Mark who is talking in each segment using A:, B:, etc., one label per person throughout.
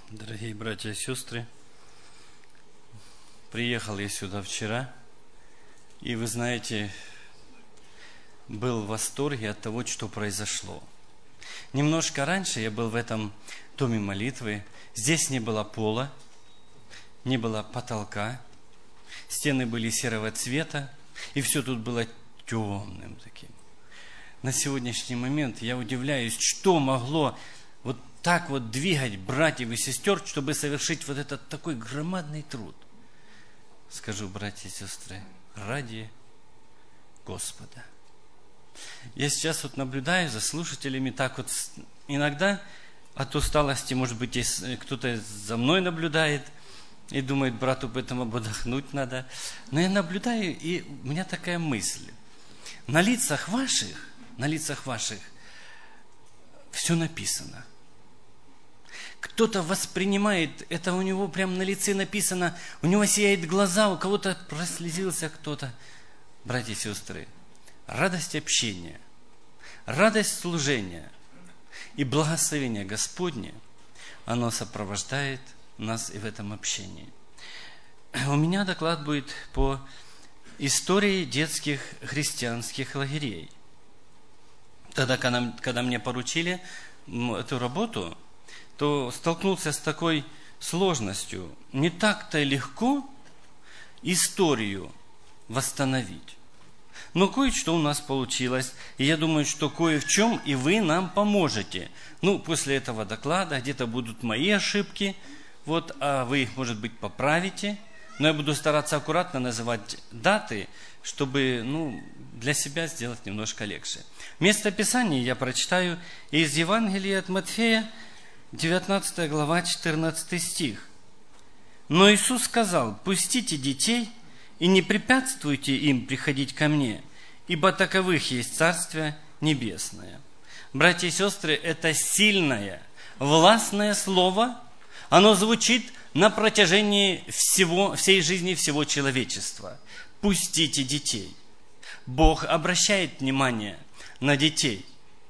A: Дорогие братья и сестры, приехал я сюда вчера, и вы знаете, был в восторге от того, что произошло. Немножко раньше я был в этом доме молитвы, здесь не было пола, не было потолка, стены были серого цвета, и все тут было темным таким. На сегодняшний момент я удивляюсь, что могло вот так вот двигать братьев и сестер, чтобы совершить вот этот такой громадный труд. Скажу, братья и сестры, ради Господа. Я сейчас вот наблюдаю за слушателями так вот иногда от усталости, может быть, кто-то за мной наблюдает и думает, брату об этом отдохнуть надо. Но я наблюдаю, и у меня такая мысль. На лицах ваших все написано. Кто-то воспринимает, это у него прямо на лице написано, у него сияет глаза, у кого-то прослезился кто-то. Братья и сестры, радость общения, радость служения и благословение Господне, оно сопровождает нас и в этом общении. У меня доклад будет по истории детских христианских лагерей. Тогда, когда мне поручили эту работу, то столкнулся с такой сложностью. Не так-то легко историю восстановить. Но кое-что у нас получилось. И я думаю, что кое в чем и вы нам поможете. После этого доклада где-то будут мои ошибки, а вы их, может быть, поправите. Но я буду стараться аккуратно называть даты, чтобы для себя сделать немножко легче. Место Писания я прочитаю из Евангелия от Матфея, 19 глава, 14 стих. «Но Иисус сказал: пустите детей и не препятствуйте им приходить ко мне, ибо таковых есть Царствие Небесное». Братья и сестры, это сильное, властное слово, оно звучит на протяжении всей жизни всего человечества. Пустите детей. Бог обращает внимание на детей.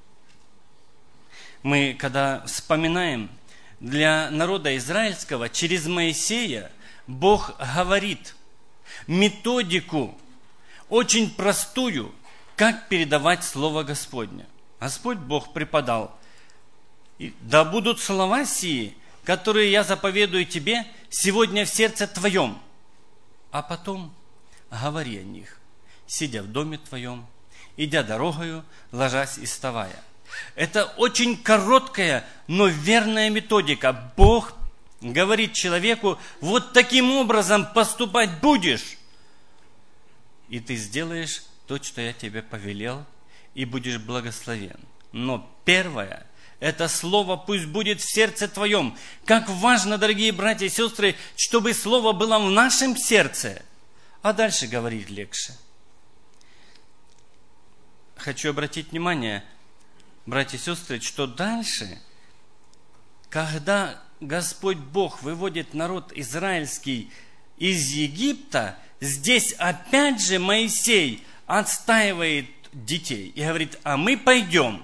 A: Мы, когда вспоминаем, для народа израильского через Моисея Бог говорит методику, очень простую, как передавать Слово Господне. Господь Бог преподал: «Да будут слова сии, которые я заповедую тебе сегодня в сердце твоем, а потом говори о них, сидя в доме твоем, идя дорогою, ложась и вставая». Это очень короткая, но верная методика. Бог говорит человеку: вот таким образом поступать будешь, и ты сделаешь то, что я тебе повелел, и будешь благословен. Но первое, это слово пусть будет в сердце твоем. Как важно, дорогие братья и сестры, чтобы слово было в нашем сердце, а дальше говорить легче. Хочу обратить внимание, братья и сестры, что дальше, когда Господь Бог выводит народ израильский из Египта, здесь опять же Моисей отстаивает детей и говорит: а мы пойдем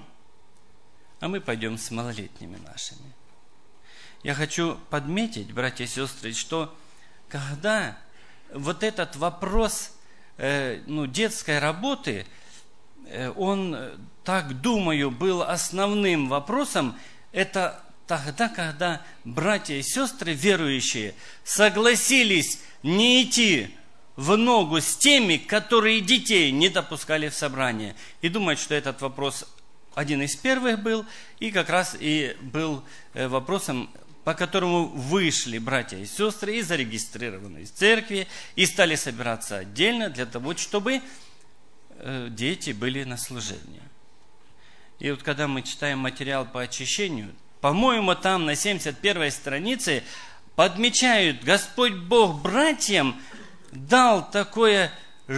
A: с малолетними нашими. Я хочу подметить, братья и сестры, что когда вот этот вопрос детской работы, он, так думаю, был основным вопросом, это тогда, когда братья и сестры верующие согласились не идти в ногу с теми, которые детей не допускали в собрание. И думают, что этот вопрос один из первых был, и как раз и был вопросом, по которому вышли братья и сестры и зарегистрированы в церкви, и стали собираться отдельно для того, чтобы дети были на служении. И вот когда мы читаем материал по очищению, по-моему, там на 71 странице подмечают: Господь Бог братьям дал такое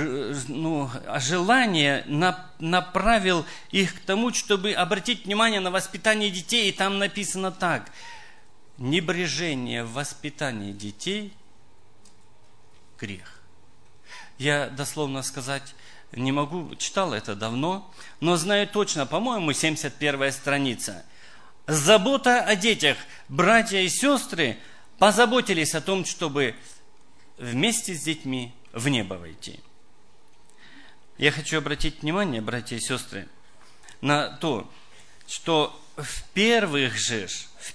A: желание, направил их к тому, чтобы обратить внимание на воспитание детей. И там написано так: небрежение в воспитании детей – грех. Я дословно сказать не могу, читал это давно, но знаю точно, по-моему, 71 страница. забота о детях. Братья и сестры позаботились о том, чтобы вместе с детьми в небо войти. Я хочу обратить внимание, братья и сестры, на то, что в первых же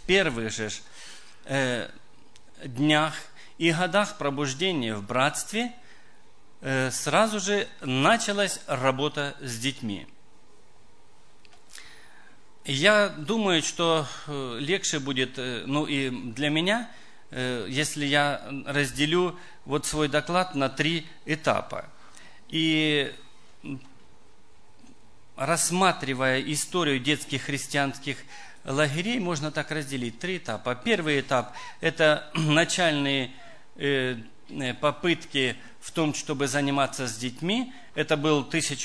A: днях и годах пробуждения в братстве сразу же началась работа с детьми. Я думаю, что легче будет, и для меня, если я разделю вот свой доклад на 3 этапа. И рассматривая историю детских христианских лагерей, можно так разделить 3 этапа. Первый этап – это начальные попытки в том, чтобы заниматься с детьми. Это был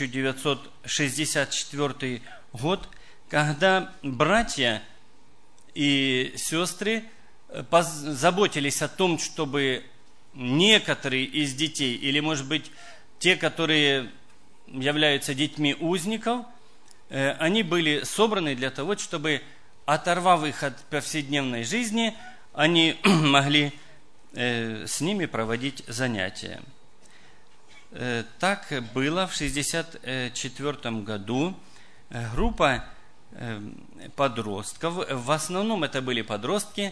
A: 1964 год, когда братья и сестры заботились о том, чтобы некоторые из детей, или, может быть, те, которые являются детьми узников, они были собраны для того, чтобы, оторвав их от повседневной жизни, они могли с ними проводить занятия. Так было в 1964 году. Группа подростков, в основном это были подростки,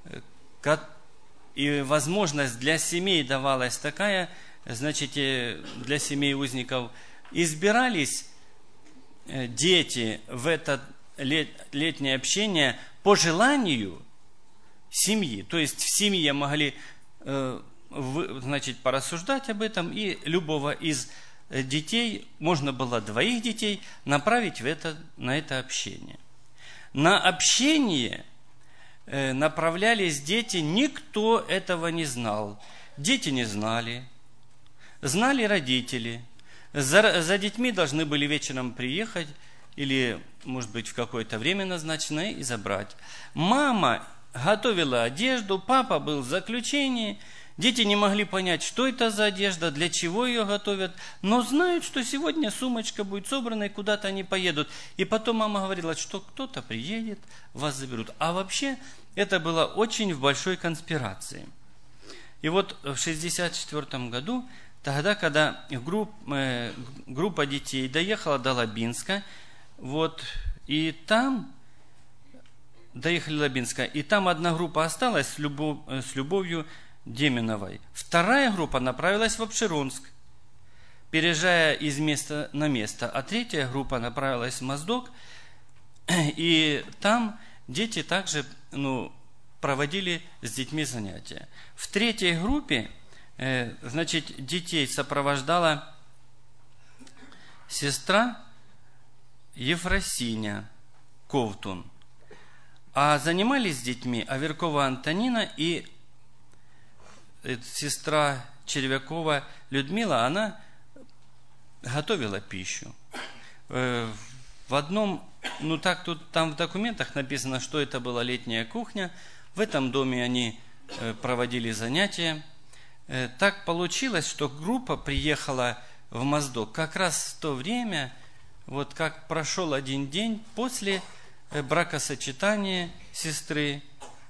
A: и возможность для семей давалась такая, значит, для семей узников избирались дети в это летнее общение по желанию семьи. То есть в семье могли, значит, порассуждать об этом, и любого из детей, можно было 2 детей направить на это общение. На общение направлялись дети, никто этого не знал. Дети не знали, знали родители. За детьми должны были вечером приехать или, может быть, в какое-то время назначенное и забрать. Мама готовила одежду, папа был в заключении. Дети не могли понять, что это за одежда, для чего ее готовят, но знают, что сегодня сумочка будет собрана, и куда-то они поедут. И потом мама говорила, что кто-то приедет, вас заберут. А вообще это было очень в большой конспирации. И вот в 1964 году, тогда, когда группа детей доехала до Лабинска, и там доехали до Лабинска, и там одна группа осталась с Любовью Деминовой. Вторая группа направилась в Апшеронск, переезжая из места на место. А третья группа направилась в Моздок, и там дети также проводили с детьми занятия. В третьей группе, значит, детей сопровождала сестра Ефросиня Ковтун. А занимались с детьми Аверкова Антонина и сестра Червякова Людмила. Она готовила пищу. В одном, там в документах написано, что это была летняя кухня. В этом доме они проводили занятия. Так получилось, что группа приехала в Моздок как раз в то время, как прошел один день после бракосочетания сестры,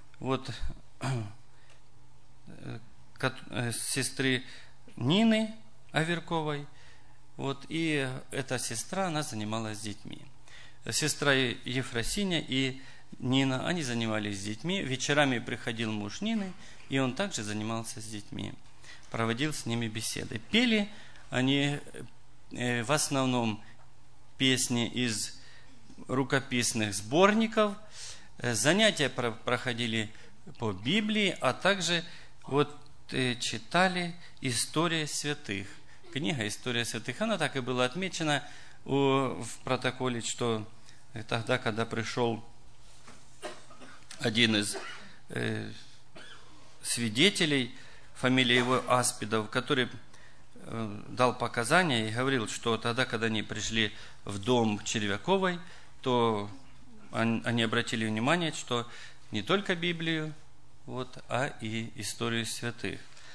A: сестры Нины Аверковой. И эта сестра, она занималась с детьми. Сестра Ефросиня и Нина, они занимались с детьми. Вечерами приходил муж Нины, и он также занимался с детьми. Проводил с ними беседы. Пели они в основном песни из рукописных сборников. Занятия проходили по Библии, а также читали «История святых». Книга «История святых», она так и была отмечена в протоколе, что тогда, когда пришел один из свидетелей, фамилия его Аспидов, который дал показания и говорил, что тогда, когда они пришли в дом Червяковой, то они обратили внимание, что не только Библию, а и историю святых.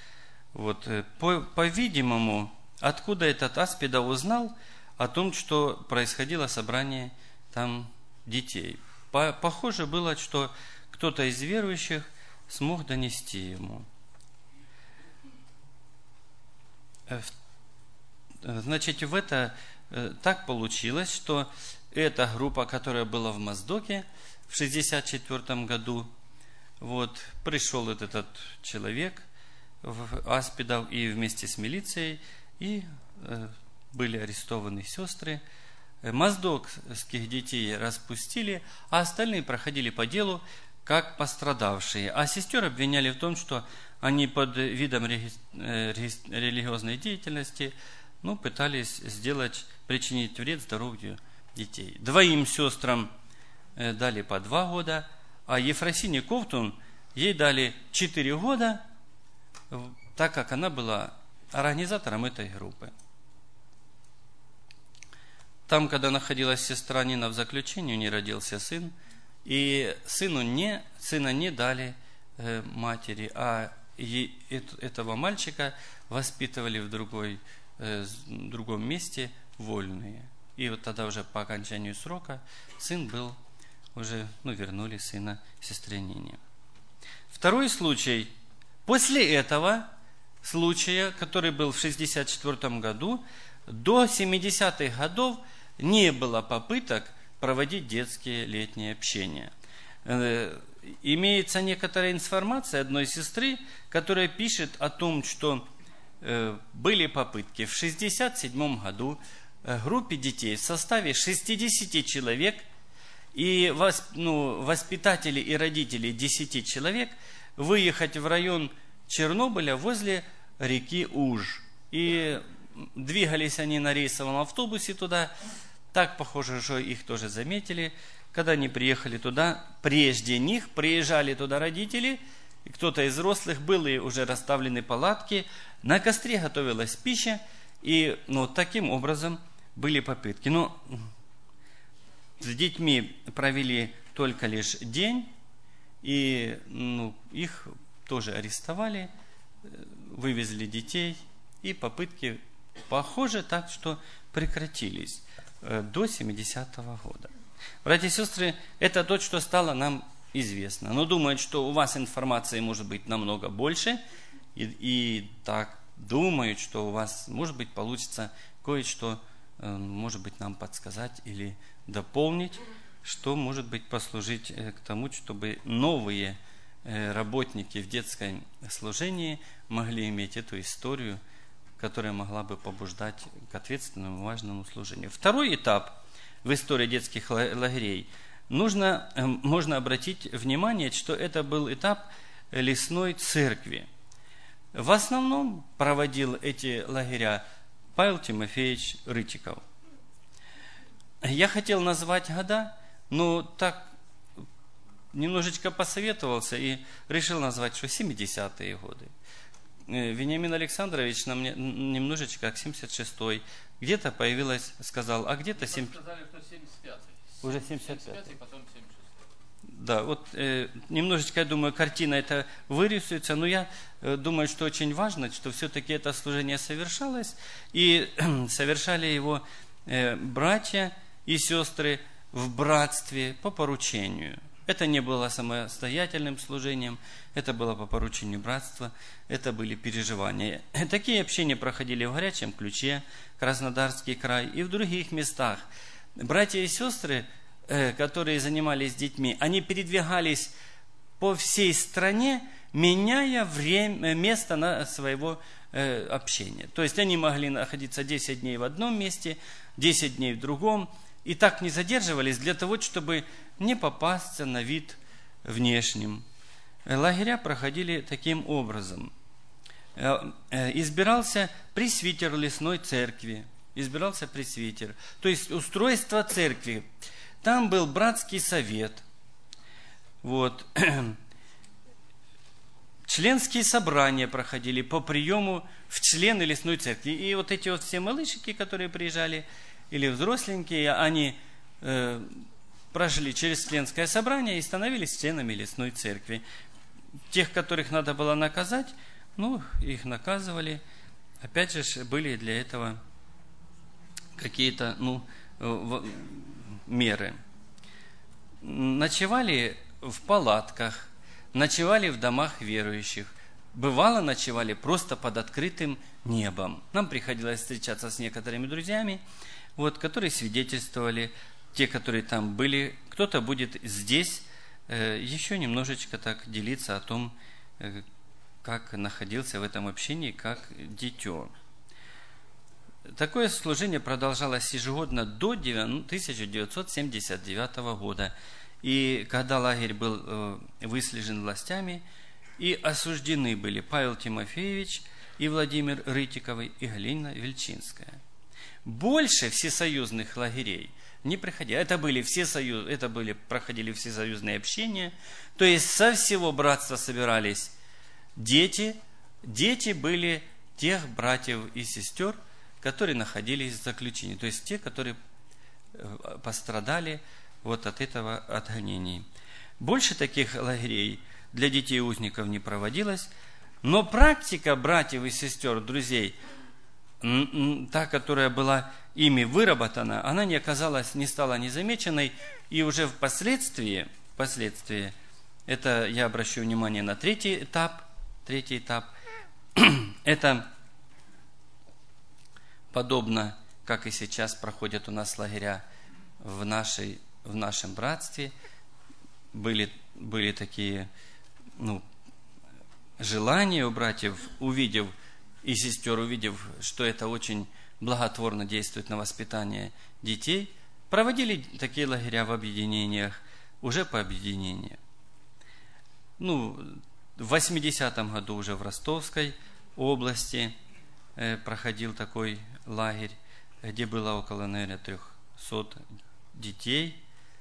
A: По-видимому, откуда этот Аспидов узнал о том, что происходило собрание там детей? похоже было, что кто-то из верующих смог донести ему. Значит, так получилось, что эта группа, которая была в Моздоке в 1964 году, пришел этот человек в Аспидов и вместе с милицией, и были арестованы сестры. Моздокских детей распустили, а остальные проходили по делу как пострадавшие. А сестер обвиняли в том, что они под видом религиозной деятельности пытались причинить вред здоровью детей. 2 сестрам дали по 2 года, а Ефросине Ковтун ей дали 4 года, так как она была организатором этой группы. Там, когда находилась сестра Нина в заключении, у нее родился сын, и сына не дали матери, а этого мальчика воспитывали в другом месте вольные. И тогда уже по окончанию срока сын был уже, вернули сына сестре Нине. Второй случай. После этого случая, который был в 1964 году, до 70-х годов не было попыток проводить детские летние общения. Имеется некоторая информация одной сестры, которая пишет о том, что были попытки в 1967 году группе детей в составе 60 человек и воспитатели и родители 10 человек выехать в район Чернобыля возле реки Уж. И двигались они на рейсовом автобусе туда. Так похоже, что их тоже заметили. Когда они приехали туда, прежде них приезжали туда родители, и кто-то из взрослых, были уже расставлены палатки, на костре готовилась пища, и таким образом были попытки. Но с детьми провели только лишь день, и их тоже арестовали, вывезли детей, и попытки, похоже, так что прекратились до 70-го года. Братья и сестры, это то, что стало нам известно. Но думают, что у вас информации может быть намного больше, и так думают, что у вас, может быть, получится кое-что, может быть, нам подсказать или дополнить, что, может быть, послужить к тому, чтобы новые работники в детском служении могли иметь эту историю, которая могла бы побуждать к ответственному, важному служению. Второй этап в истории детских лагерей можно обратить внимание, что это был этап лесной церкви. В основном проводил эти лагеря Павел Тимофеевич Рытиков. Я хотел назвать года, но так немножечко посоветовался и решил назвать, что 70-е годы. Вениамин Александрович нам немножечко к 76-й. Где-то появилась, сказал, а где-то...
B: Сказали, что 75-й.
A: Уже 75-й.
B: Потом 76-й.
A: Да, немножечко, я думаю, картина это вырисуется, но я думаю, что очень важно, что все-таки это служение совершалось, и совершали его братья и сестры в братстве по поручению. Это не было самостоятельным служением, это было по поручению братства, это были переживания. Такие общения проходили в Горячем Ключе, Краснодарский край и в других местах. Братья и сестры, которые занимались детьми, они передвигались по всей стране, меняя место своего общения. То есть они могли находиться 10 дней в одном месте, 10 дней в другом, и так не задерживались для того, чтобы не попасться на вид внешним. Лагеря проходили таким образом. Избирался пресвитер лесной церкви. Избирался пресвитер. То есть устройство церкви. Там был братский совет. Членские собрания проходили по приему в члены лесной церкви. И эти все малышики, которые приезжали, или взросленькие, они прошли через членское собрание и становились членами лесной церкви. Тех, которых надо было наказать, их наказывали. Опять же, были для этого какие-то меры. ночевали в палатках, ночевали в домах верующих, бывало, ночевали просто под открытым небом. Нам приходилось встречаться с некоторыми друзьями, которые свидетельствовали, те, которые там были. Кто-то будет здесь еще немножечко так делиться о том, как находился в этом общении, как дитё. Такое служение продолжалось ежегодно до 1979 года. И когда лагерь был выслежен властями, и осуждены были Павел Тимофеевич и Владимир Рытиковый и Галина Вельчинская. Больше всесоюзных лагерей не приходило. Проходили всесоюзные общения. То есть со всего братства собирались дети. Дети были тех братьев и сестер, которые находились в заключении. То есть те, которые пострадали от этого от гонений. Больше таких лагерей для детей узников не проводилось. Но практика братьев и сестер, друзей, та, которая была ими выработана, она не стала незамеченной, и уже впоследствии, это я обращу внимание на третий этап, это подобно, как и сейчас проходят у нас лагеря в нашем братстве, были такие желания у братьев, увидев и сестер, увидев, что это очень благотворно действует на воспитание детей, проводили такие лагеря в объединениях, уже по объединению. В 80-м году уже в Ростовской области проходил такой лагерь, где было около, наверное, 300 детей.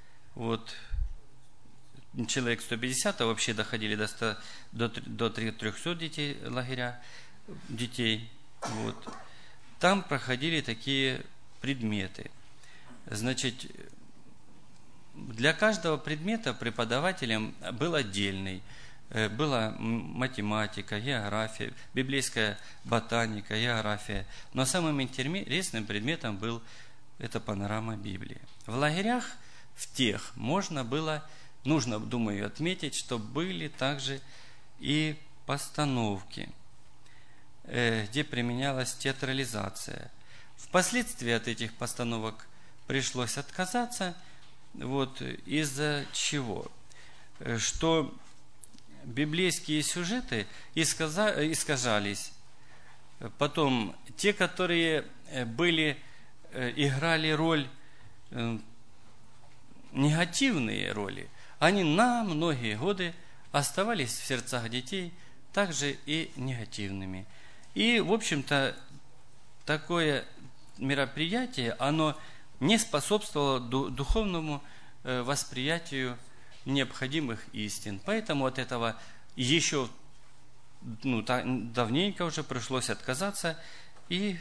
A: Человек 150, а вообще доходили до 300 детей лагеря, детей. Там проходили такие предметы. Значит, для каждого предмета преподавателем был отдельный. Была математика, география, библейская ботаника, география. Но самым интересным предметом был эта панорама Библии. В лагерях, нужно, думаю, отметить, что были также и постановки, где применялась театрализация. Впоследствии от этих постановок пришлось отказаться. Из-за чего? Что библейские сюжеты искажались. Потом те, которые играли роль, негативные роли, они на многие годы оставались в сердцах детей также и негативными. И, в общем-то, такое мероприятие, оно не способствовало духовному восприятию необходимых истин. Поэтому от этого еще давненько уже пришлось отказаться. И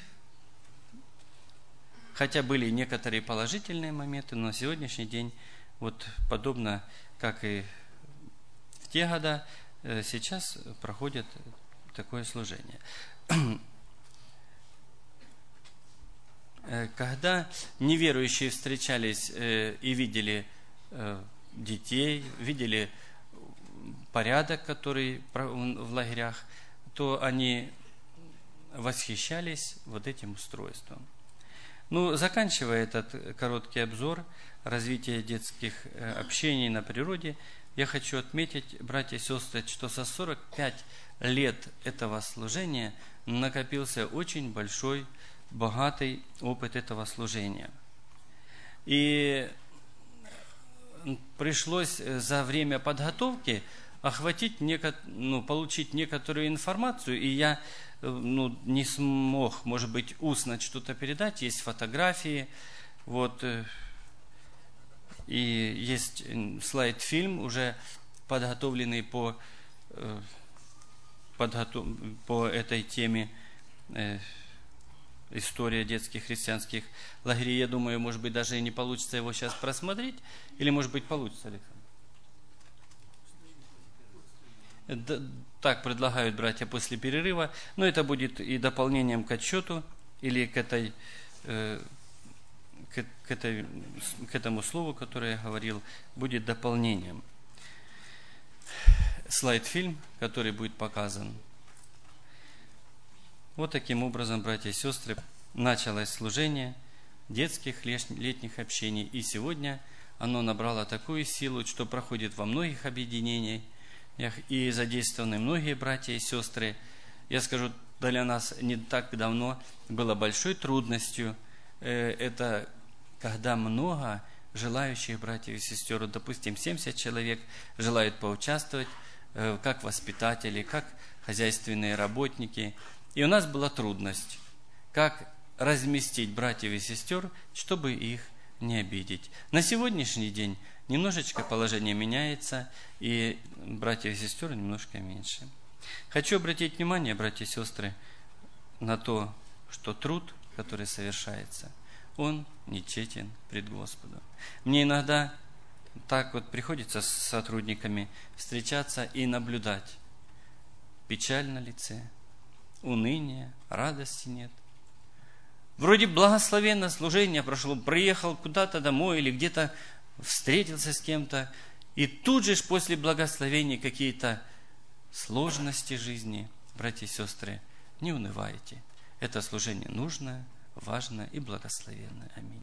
A: хотя были некоторые положительные моменты, но на сегодняшний день, подобно как и в те года, сейчас проходит такое служение. Когда неверующие встречались и видели детей, видели порядок, который в лагерях, то они восхищались этим устройством. Заканчивая этот короткий обзор развития детских общений на природе, я хочу отметить, братья и сестры, что за 45 лет этого служения накопился очень большой, богатый опыт этого служения. И пришлось за время подготовки получить некоторую информацию, и я не смог, может быть, устно что-то передать. Есть фотографии, и есть слайд-фильм, уже подготовленный по этой теме, история детских христианских лагерей. Я думаю, может быть, даже и не получится его сейчас просмотреть, или, может быть, получится, Александр? Так предлагают братья после перерыва, но это будет и дополнением к отчету или к к этому слову, которое я говорил, будет дополнением. Слайд-фильм, который будет показан. Вот таким образом, братья и сестры, началось служение детских летних общений. И сегодня оно набрало такую силу, что проходит во многих объединениях и задействованы многие братья и сестры. Я скажу, для нас не так давно было большой трудностью. Это когда много желающих братьев и сестер, допустим, 70 человек желают поучаствовать как воспитатели, как хозяйственные работники. И у нас была трудность, как разместить братьев и сестер, чтобы их не обидеть. На сегодняшний день немножечко положение меняется, и братьев и сестер немножко меньше. Хочу обратить внимание, братья и сестры, на то, что труд, который совершается, он нечестен пред Господом. Мне иногда так вот приходится с сотрудниками встречаться и наблюдать. Печаль на лице, уныние, радости нет. Вроде благословенно служение прошло, приехал куда-то домой или где-то встретился с кем-то, и тут же после благословения какие-то сложности жизни. Братья и сестры, не унывайте. Это служение нужное, важное и благословенное. Аминь.